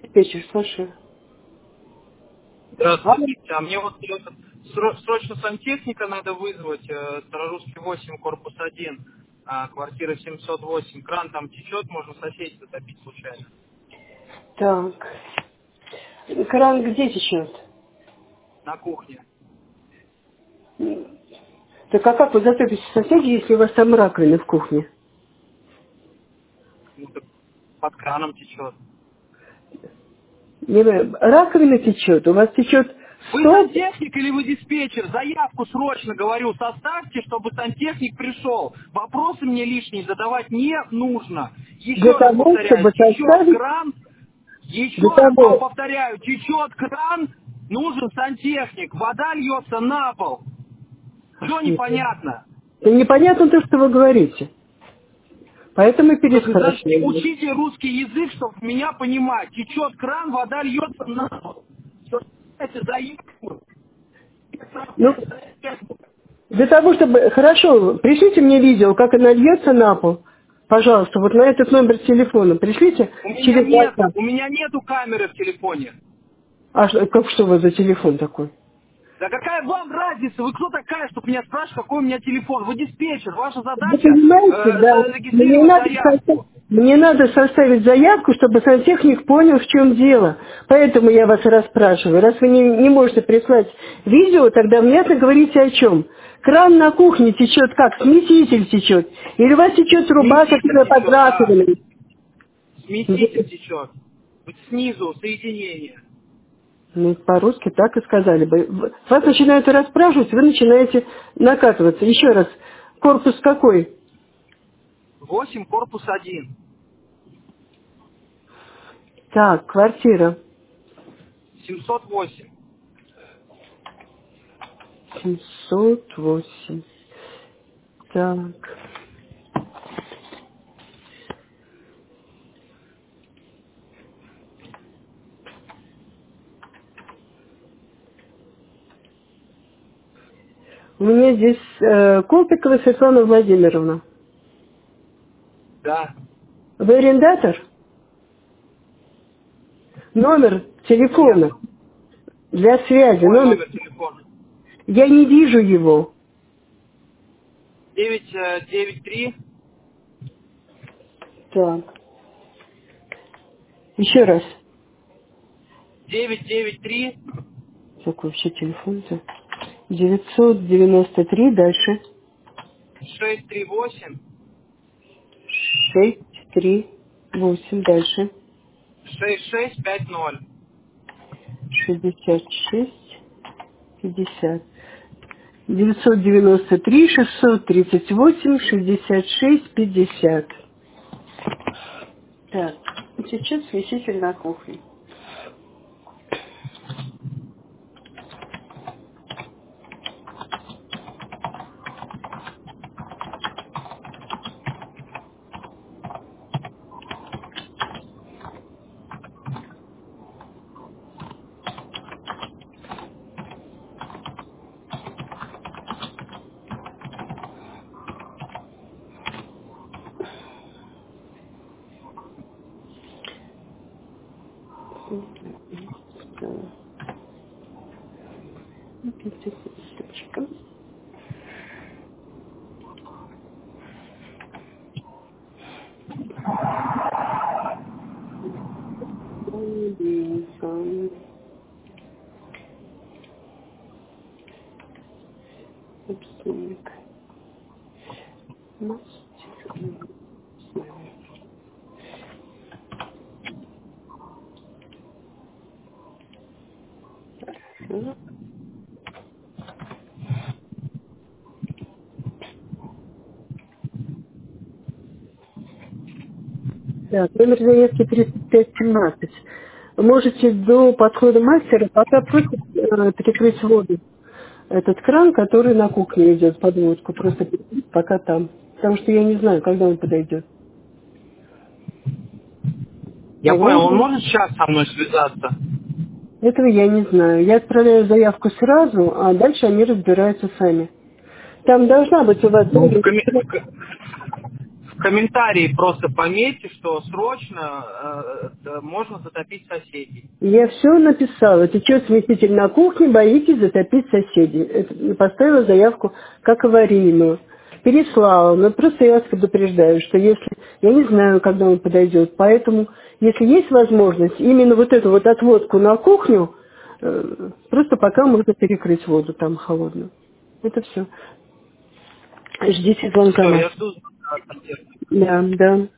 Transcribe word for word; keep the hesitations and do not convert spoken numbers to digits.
Диспетчер, слушаю. Здравствуйте. А мне вот э, сро- срочно сантехника надо вызвать. Э, Старорусский восемь, корпус один, а, квартира семьсот восемь. Кран там течет, можно соседей затопить случайно. Так. Кран где течет? На кухне. Так а как вы затопите соседей, если у вас там раковина в кухне? Ну, так под краном течет. Не, раковина течет, у вас течет Вы стол. сантехник или вы диспетчер? Заявку срочно, говорю, составьте, чтобы сантехник пришел. Вопросы мне лишние задавать не нужно. Для Еще раз того, повторяю, чтобы течет составить, кран. Еще для раз вам того, повторяю, течет кран, нужен сантехник. Вода льется на пол. Все непонятно. это непонятно то, что вы говорите. Поэтому и Так, значит, переспрашиваю. учите русский язык, чтобы меня понимать. Течет кран, вода льется на пол. Что это заявку? Ну, для того, чтобы... Хорошо, пришлите мне видео, как она льется на пол. Пожалуйста, вот на этот номер телефона пришлите У меня через нету, WhatsApp. у меня нету камеры в телефоне. А что, как, что у вас за телефон такой? Да какая вам разница? Вы кто такая, чтобы меня спрашивать, какой у меня телефон? Вы диспетчер. Ваша Вы задача понимаете, э, да, мне зарегистрировать надо, соста- заявку. мне надо составить заявку, чтобы сантехник понял, в чем дело. Поэтому я вас расспрашиваю. Раз вы не, не можете прислать видео, тогда внятно говорите о чем. Кран на кухне течет как? Смеситель течет. Или у вас течет труба, Смеситель которая под течет, да. раковиной? Смеситель течет. Вот снизу соединение. Ну, по-русски так и сказали бы. В- Вас начинают расспрашивать, вы начинаете накатываться. Еще раз, корпус какой? Восемь, корпус один. Так, квартира. Семьсот восемь. семьсот восемь. Так. У меня здесь э, Колпикова Светлана Владимировна. Да. Вы арендатор? Номер Нет. телефона для связи. Какой Номер. номер телефона? Я не вижу его. девять девять три. Так. Еще раз. девять девять три. Какой вообще телефон-то? девятьсот девяносто три, дальше. шесть три восемь. шесть три восемь, дальше. шесть шесть пять ноль. шестьдесят шесть пятьдесят. девятьсот девяносто три шестьсот тридцать восемь шестьдесят шесть пятьдесят. Так, сейчас смеситель на кухне. Собственник. Мастер. Хорошо. Так, номер заявки тридцать пять семнадцать. Вы можете до подхода мастера пока просто э, перекрыть воду. Этот кран, который на кухне идет, подводку, просто перекрыть пока там. Потому что я не знаю, когда он подойдет. Я понял, он Согласны? может сейчас со мной связаться? Этого я не знаю. Я отправляю заявку сразу, а дальше они разбираются сами. Там должна быть у вас Ну, в, доля. коме- в ко- в комментарии просто пометьте, что срочно э, можно затопить соседей. Я все написала. Течет смеситель на кухне, боитесь затопить соседей. Это, поставила заявку как аварийную. Переслала. Но просто я вас предупреждаю, что если... Я не знаю, когда он подойдет. Поэтому, если есть возможность, именно вот эту вот отводку на кухню, э, просто пока можно перекрыть воду там холодную. Это все. Ждите звонка. Все, я жду. Да, да.